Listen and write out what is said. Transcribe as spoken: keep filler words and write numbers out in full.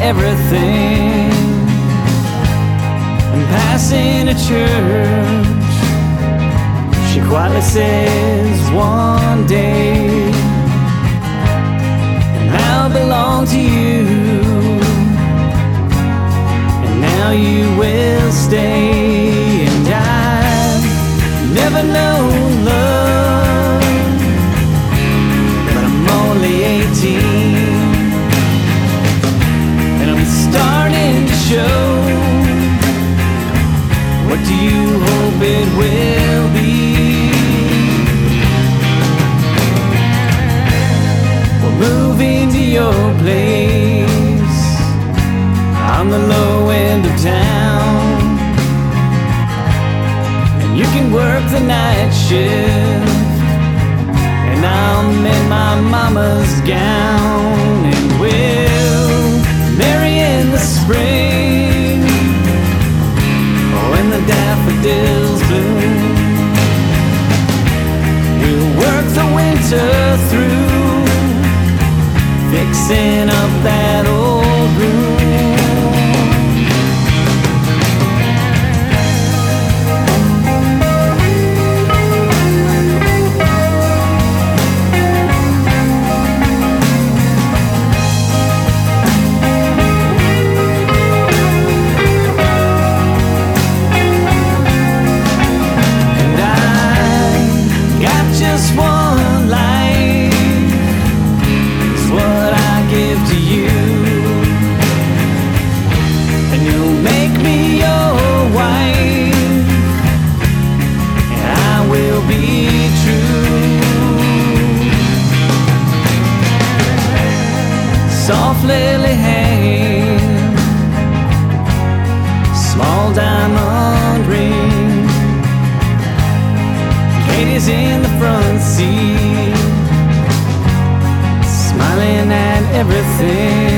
everything. And passing a church, she quietly says one day, and I'll belong to you, and now you will stay. And I've never known love, but I'm only eighteen, and I'm starting to show. What do you hope it will be? We're moving to your place on the low end of town, and you can work the night shift, and I'll mend my mama's gown, and we'll marry in the spring when the daffodils bloom. We'll work the winter through, fixing up that old room. Just one life is what I give to you, and you'll make me your wife, and I will be true. Soft lily hand, small diamond ring, Katie's in the front seat, smiling at everything.